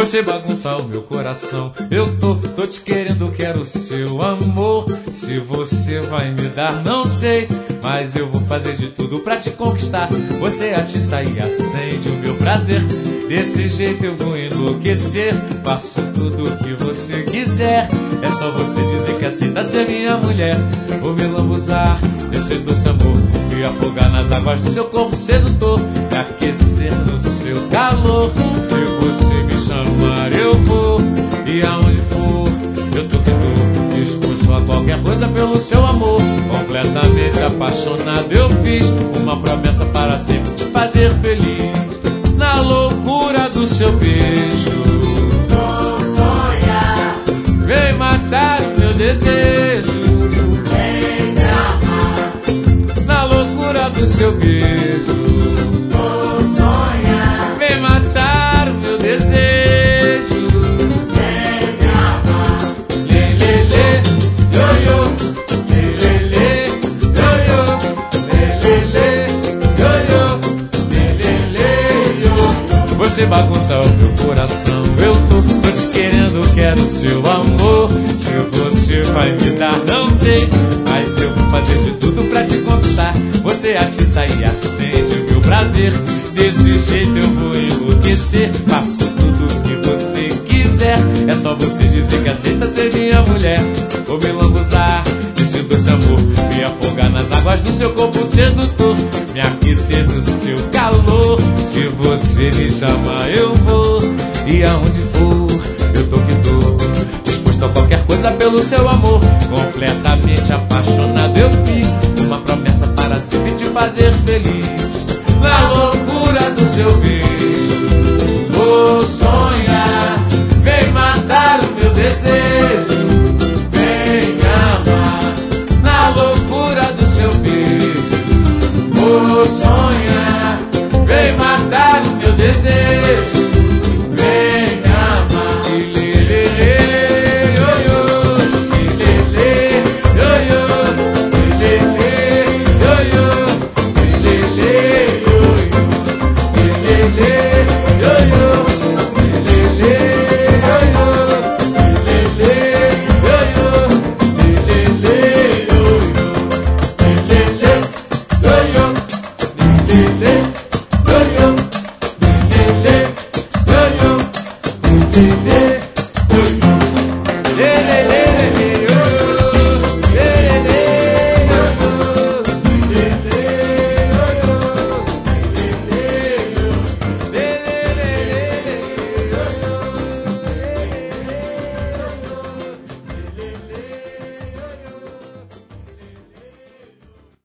Você bagunça o meu coração. Eu tô te querendo, quero o seu amor. Se você vai me dar, não sei, mas eu vou fazer de tudo pra te conquistar. Você atiça e acende o meu prazer. Desse jeito eu vou enlouquecer. Faço tudo o que você quiser. É só você dizer que aceita ser minha mulher. Vou me lambuzar nesse doce amor, me afogar nas águas do seu corpo sedutor, me aquecer no seu calor. Se você me chamar eu vou, e aonde for eu tô que tô, disposto a qualquer coisa pelo seu amor. Completamente apaixonado eu fiz uma promessa para sempre te fazer feliz. Na loucura do seu beijo vou sonhar, vem matar o meu desejo. vem me amar. Na loucura do seu beijo Vou sonhar, vem matar o meu desejo. vem me amar. Lê, lê, lê, yo, yo. Lê, lê, lê, yo, yo. Lê, lê, lê, yo, yo. Lê, lê, lê, yo. Você bagunça o meu coração. Eu tô te querendo, quero o seu amor. Se você vai me dar, não sei, mas eu vou fazer de tudo pra te conquistar. Você atiça e acende o meu prazer. Desse jeito eu vou enlouquecer. Faço tudo o que você quiser. É só você dizer que aceita ser minha mulher. Vou me lambuzar nesse doce amor, me afogar nas águas do seu corpo sedutor, me aquecer no seu calor. Se você me chamar eu vou, e aonde for eu tô que tô, disposto a qualquer coisa pelo seu amor. Completamente apaixonado